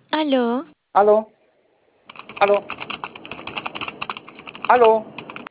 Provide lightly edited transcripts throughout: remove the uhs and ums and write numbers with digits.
Aló. Aló, aló, aló,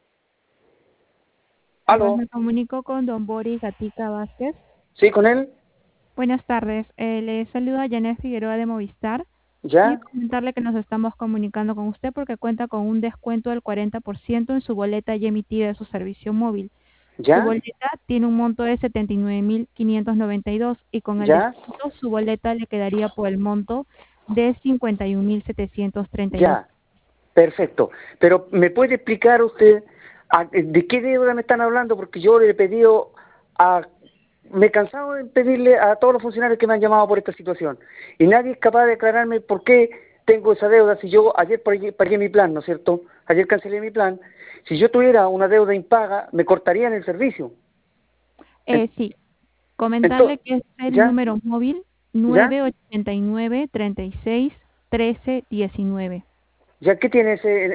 Tardes, aló. me comunico con don Boris Gatica Vázquez. ¿Sí, con él? Buenas tardes, le saluda Janet Figueroa de Movistar y ¿Ya? comentarle que nos estamos comunicando con usted porque cuenta con un descuento del 40% en su boleta ya emitida de su servicio móvil. Su ¿Ya? boleta tiene un monto de 79.592 y con el ¿Ya? descuento su boleta le quedaría por el monto de 51.732. Ya. Perfecto. Pero ¿me puede explicar usted de qué deuda me están hablando? Porque yo le he pedido a... Me he cansado de pedirle a todos los funcionarios que me han llamado por esta situación. Y nadie es capaz de aclararme por qué tengo esa deuda. Si yo ayer pagué mi plan, ¿no es cierto? Ayer cancelé mi plan. Si yo tuviera una deuda impaga, me cortarían el servicio. Sí, comentarle Entonces, que es el ¿ya? número móvil ¿Ya? 989-36-13-19. ¿Ya qué tiene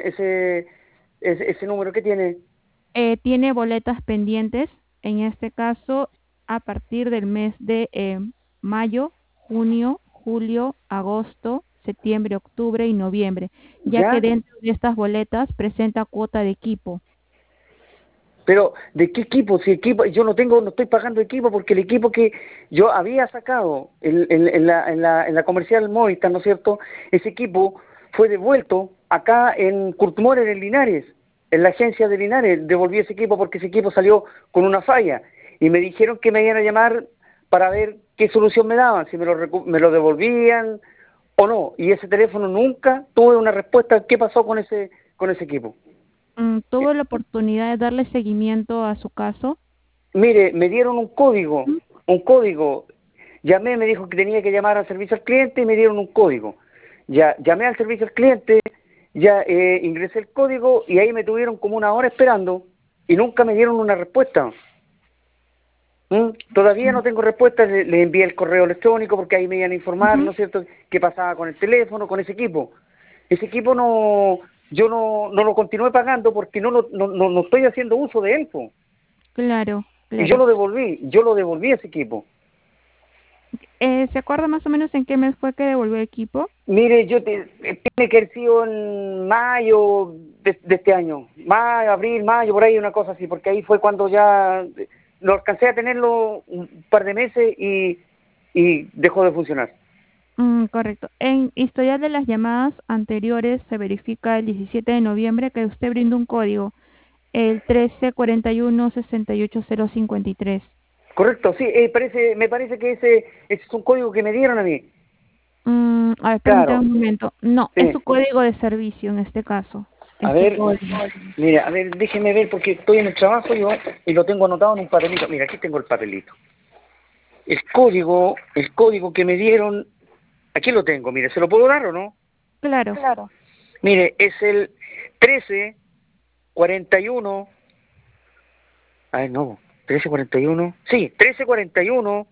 ese número? ¿Qué tiene? Tiene boletas pendientes, en este caso, a partir del mes de mayo, junio, julio, agosto, septiembre, octubre y noviembre, ya que ¿Ya? dentro de estas boletas presenta cuota de equipo. Pero, ¿de qué equipo? Si equipo, yo no estoy pagando equipo porque el equipo que yo había sacado en la comercial Movistar, ¿no es cierto? Ese equipo fue devuelto acá en Curtmorer, en Linares, en la agencia de Linares. Devolví ese equipo porque ese equipo salió con una falla y me dijeron que me iban a llamar para ver qué solución me daban, si me lo devolvían o no. Y ese teléfono nunca tuve una respuesta. ¿Qué pasó con ese equipo? ¿Tuvo la oportunidad de darle seguimiento a su caso? Mire, me dieron Mm. un código. Llamé, me dijo que tenía que llamar al servicio al cliente y me dieron un código. Ya, llamé al servicio al cliente, ya ingresé el código y ahí me tuvieron como una hora esperando y nunca me dieron una respuesta. Todavía no tengo respuesta, le envié el correo electrónico porque ahí me iban a informar, Ujú. ¿no es cierto?, qué pasaba con el teléfono, con ese equipo. Ese equipo no, yo no lo continué pagando porque no estoy haciendo uso de él, po. Claro, Y claro. yo lo devolví a ese equipo. ¿Se acuerda más o menos en qué mes fue que devolvió el equipo? Mire, tiene que haber sido en mayo de este año, mayo, abril, mayo, por ahí una cosa así, porque ahí fue cuando ya lo alcancé a tenerlo un par de meses y dejó de funcionar. Correcto. En historial de las llamadas anteriores se verifica el 17 de noviembre que usted brindó un código, el 1341-68053. Correcto, sí, me parece que ese es un código que me dieron a mí. A ver, permítame Claro, un momento. No, es sí. su código de servicio en este caso. A Este ver, código. mire, a ver, déjeme ver porque estoy en el trabajo yo y lo tengo anotado en un papelito. Mira, aquí tengo el papelito. El código que me dieron, aquí lo tengo, mire, ¿se lo puedo dar o no? Claro. Mire, es el 1341, a ver, no, 1341, sí, 1341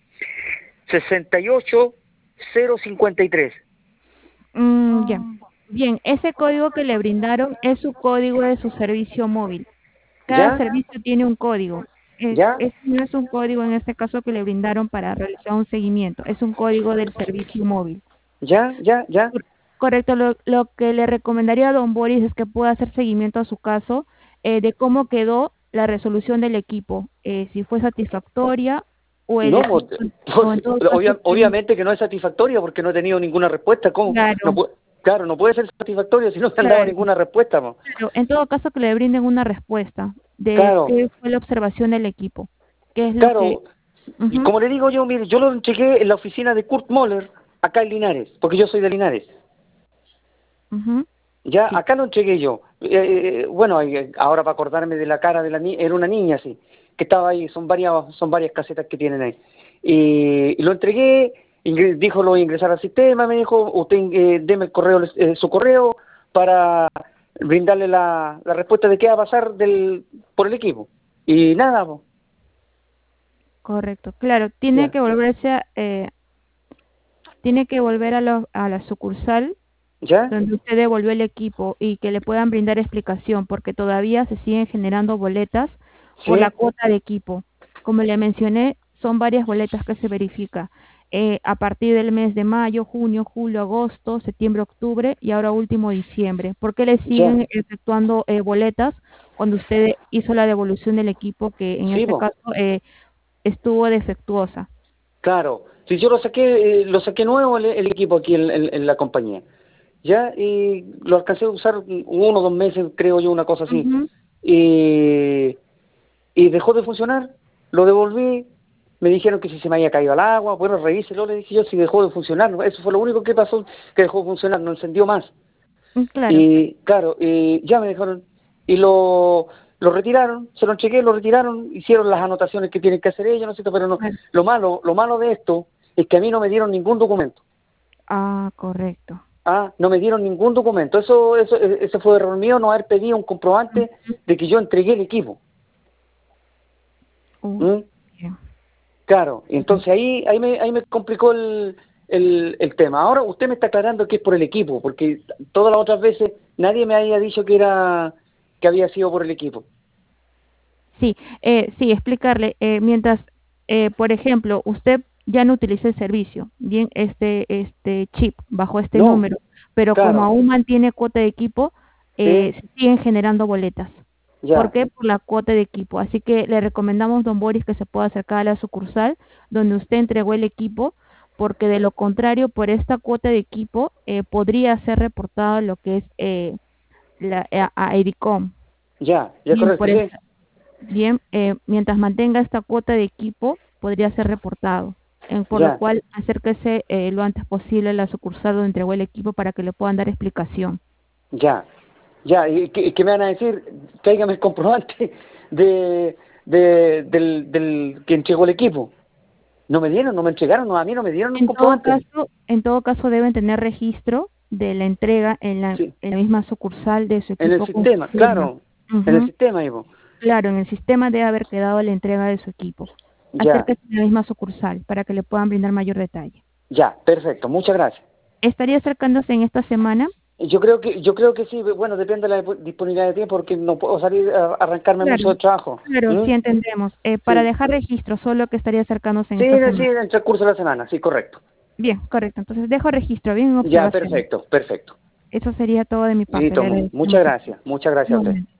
68053. Ya. Bien, ese código que le brindaron es su código de su servicio móvil. Cada ¿Ya? servicio tiene un código. ¿Ya? No es un código en este caso que le brindaron para realizar un seguimiento, es un código del servicio móvil. ¿Ya? ¿Ya? ¿Ya? Correcto, lo que le recomendaría a don Boris es que pueda hacer seguimiento a su caso de cómo quedó la resolución del equipo, si fue satisfactoria o el No, equipo, o en todo caso, obviamente que no es satisfactoria porque no he tenido ninguna respuesta. ¿Cómo? No claro, puede, claro, no puede ser satisfactorio si no me han dado claro, ninguna respuesta, po. claro, en todo caso que le brinden una respuesta de Claro, qué fue la observación del equipo, qué es lo que... claro. Y Ujú, como le digo yo, mire, yo lo entregué en la oficina de Kurt Moller, acá en Linares, porque yo soy de Linares. ujú, Ya, sí. acá lo entregué yo. Bueno, ahora para acordarme de la cara de la niña, era una niña, sí, que estaba ahí, son varias casetas que tienen ahí. Y lo entregué, dijo lo voy a ingresar al sistema, me dijo, usted deme el correo, su correo para brindarle la respuesta de qué va a pasar por el equipo. Y nada, po. Correcto, claro, Ya, tiene que volver a la sucursal ya, donde usted devolvió el equipo y que le puedan brindar explicación, porque todavía se siguen generando boletas por la sí, cuota de equipo. Como le mencioné, son varias boletas que se verifica. a partir del mes de mayo, junio, julio, agosto, septiembre, octubre y ahora último diciembre. ¿Por qué le Ya. siguen efectuando boletas cuando usted hizo la devolución del equipo que en Sí, este po. caso estuvo defectuosa? Claro. Si yo lo saqué nuevo el equipo aquí en la compañía. Ya, y lo alcancé a usar 1 o 2 meses, creo yo, una cosa así. Ujú. Y, y dejó de funcionar, lo devolví, me dijeron que si se me había caído al agua, bueno, revíselo, le dije yo, si dejó de funcionar, eso fue lo único que pasó, que dejó de funcionar, no encendió más. Claro. Y claro, ya me dejaron, y lo retiraron, se lo entregué, lo retiraron, hicieron las anotaciones que tienen que hacer ellos, ¿no es cierto? Pero no, Claro. lo malo de esto es que a mí no me dieron ningún documento. Ah, correcto. Ah, no me dieron ningún documento. Eso fue error mío, no haber pedido un comprobante de que yo entregué el equipo. Uy, ¿Mm? bien. Claro, entonces ahí me complicó el tema. Ahora usted me está aclarando que es por el equipo, porque todas las otras veces nadie me había dicho que había sido por el equipo. Sí, sí, explicarle, mientras, por ejemplo, usted ya no utiliza el servicio, bien, este chip bajo este No, número, pero como claro, aún mantiene cuota de equipo, sí, se siguen generando boletas. ¿Por ya, qué? Por la cuota de equipo. Así que le recomendamos, don Boris, que se pueda acercar a la sucursal donde usted entregó el equipo, porque de lo contrario, por esta cuota de equipo, podría ser reportado lo que es a EDICOM. ya, Bien, correcto, por sí, esta, bien, mientras mantenga esta cuota de equipo, podría ser reportado, por lo ya, cual acérquese lo antes posible a la sucursal donde entregó el equipo para que le puedan dar explicación. ya, ya, y que me van a decir, tráigame el comprobante del que entregó el equipo. No me dieron, no me entregaron, no, a mí no me dieron un comprobante. En todo caso deben tener registro de la entrega Sí, en la misma sucursal de su en el equipo con su sistema, firma. claro, en el Ujú. sistema, Ivo. Claro, en el sistema debe haber quedado la entrega de su equipo. Ya, Acérquese a la misma sucursal para que le puedan brindar mayor detalle. ya, perfecto, muchas gracias. ¿Estaría acercándose en esta semana? Yo creo que sí, bueno, depende de la disponibilidad de tiempo porque no puedo salir a arrancarme Claro, mucho de trabajo. claro, ¿Mm? sí entendemos. Para Sí, dejar registro, solo que estaría acercándose en sí, esta sí, semana. en el transcurso de la semana, sí, correcto. Bien, correcto. Entonces dejo registro, bien en Ya, observación. perfecto, perfecto. Eso sería todo de mi parte. Le Listo, agradecemos. muchas gracias a usted. Igualmente.